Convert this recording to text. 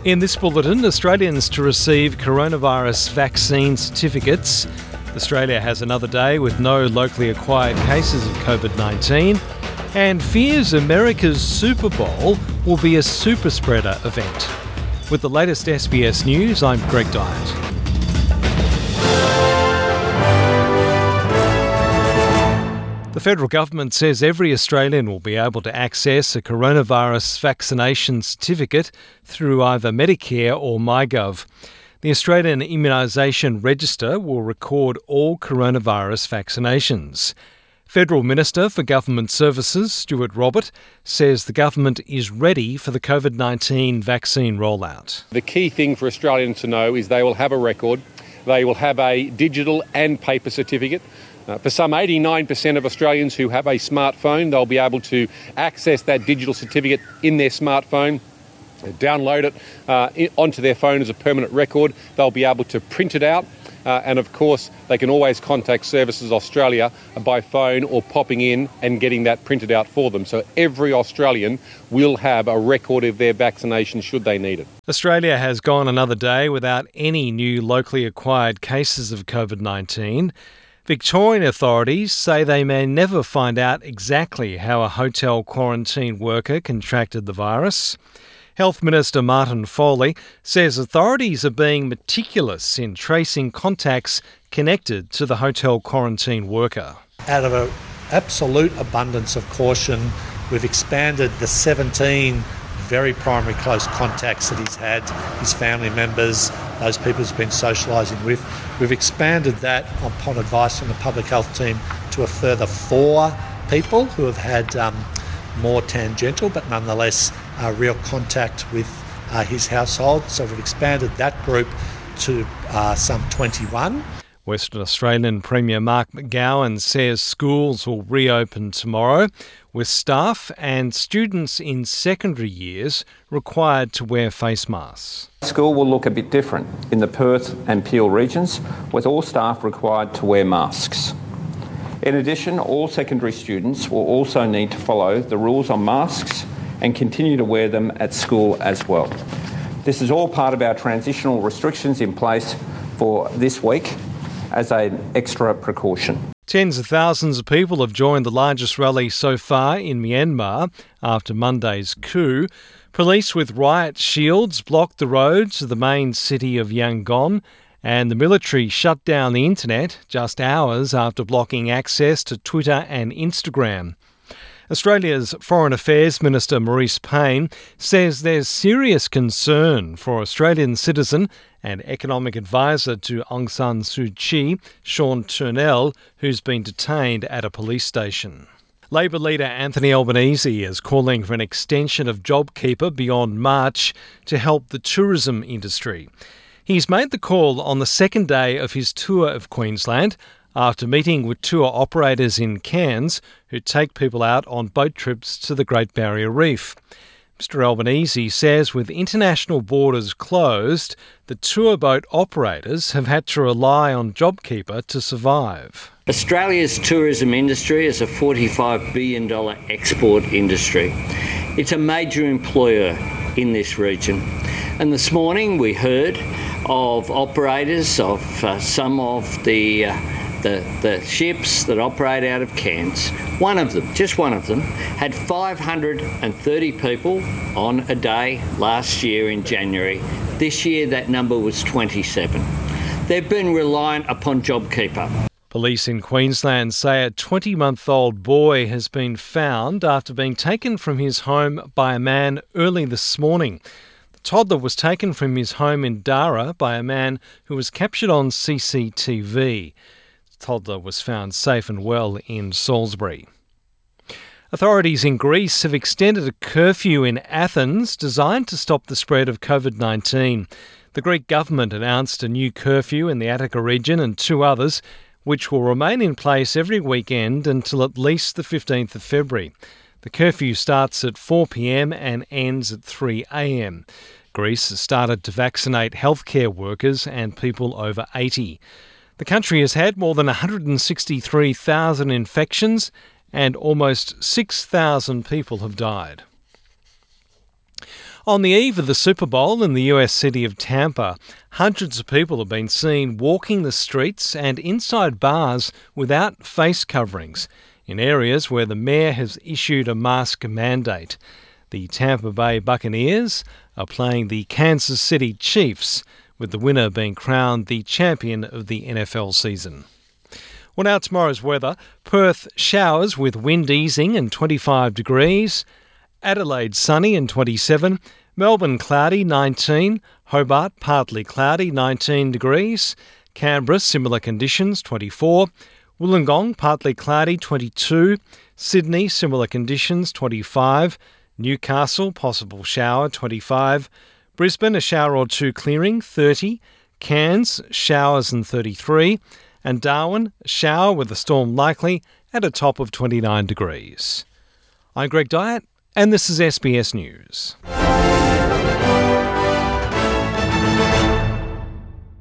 In this bulletin, Australians to receive coronavirus vaccine certificates. Australia has another day with no locally acquired cases of COVID-19. And fears America's Super Bowl will be a super spreader event. With the latest SBS News, I'm Greg Dyett. The federal government says every Australian will be able to access a coronavirus vaccination certificate through either Medicare or MyGov. The Australian Immunisation Register will record all coronavirus vaccinations. Federal Minister for Government Services, Stuart Robert, says the government is ready for the COVID-19 vaccine rollout. The key thing for Australians to know is they will have a record. They will have a digital and paper certificate. For some 89% of Australians who have a smartphone, they'll be able to access that digital certificate in their smartphone, download it onto their phone as a permanent record. They'll be able to print it out. And of course, they can always contact Services Australia by phone or popping in and getting that printed out for them. So every Australian will have a record of their vaccination should they need it. Australia has gone another day without any new locally acquired cases of COVID-19. Victorian authorities say they may never find out exactly how a hotel quarantine worker contracted the virus. Health Minister Martin Foley says authorities are being meticulous in tracing contacts connected to the hotel quarantine worker. Out of an absolute abundance of caution, we've expanded the 17 very primary close contacts that he's had, his family members, those people he's been socialising with. We've expanded that upon advice from the public health team to a further 4 people who have had more tangential but nonetheless real contact with his household. So we've expanded that group to some 21. Western Australian Premier Mark McGowan says schools will reopen tomorrow with staff and students in secondary years required to wear face masks. School will look a bit different in the Perth and Peel regions, with all staff required to wear masks. In addition, all secondary students will also need to follow the rules on masks and continue to wear them at school as well. This is all part of our transitional restrictions in place for this week as an extra precaution. Tens of thousands of people have joined the largest rally so far in Myanmar after Monday's coup. Police with riot shields blocked the roads to the main city of Yangon, and the military shut down the internet just hours after blocking access to Twitter and Instagram. Australia's Foreign Affairs Minister Marise Payne says there's serious concern for Australian citizen and economic advisor to Aung San Suu Kyi, Sean Turnell, who's been detained at a police station. Labor leader Anthony Albanese is calling for an extension of JobKeeper beyond March to help the tourism industry. He's made the call on the second day of his tour of Queensland after meeting with tour operators in Cairns who take people out on boat trips to the Great Barrier Reef. Mr Albanese says with international borders closed, the tour boat operators have had to rely on JobKeeper to survive. Australia's tourism industry is a $45 billion export industry. It's a major employer in this region. And this morning we heard of operators of some of the ships that operate out of Cairns. One of them, just one of them, had 530 people on a day last year in January. This year that number was 27. They've been reliant upon JobKeeper. Police in Queensland say a 20-month-old boy has been found after being taken from his home by a man early this morning. The toddler was taken from his home in Dara by a man who was captured on CCTV. The toddler was found safe and well in Salisbury. Authorities in Greece have extended a curfew in Athens designed to stop the spread of COVID-19. The Greek government announced a new curfew in the Attica region and 2 others, which will remain in place every weekend until at least the 15th of February. The curfew starts at 4 p.m. and ends at 3 a.m. Greece has started to vaccinate healthcare workers and people over 80. The country has had more than 163,000 infections and almost 6,000 people have died. On the eve of the Super Bowl in the US city of Tampa, hundreds of people have been seen walking the streets and inside bars without face coverings in areas where the mayor has issued a mask mandate. The Tampa Bay Buccaneers are playing the Kansas City Chiefs, with the winner being crowned the champion of the NFL season. Well, now tomorrow's weather. Perth showers with wind easing and 25 degrees. Adelaide sunny and 27. Melbourne cloudy 19. Hobart partly cloudy 19 degrees. Canberra similar conditions 24. Wollongong partly cloudy 22. Sydney similar conditions 25. Newcastle possible shower 25. Brisbane a shower or two clearing 30. Cairns showers and 33. And Darwin, a shower with a storm likely at a top of 29 degrees. I'm Greg Dyett, and this is SBS News.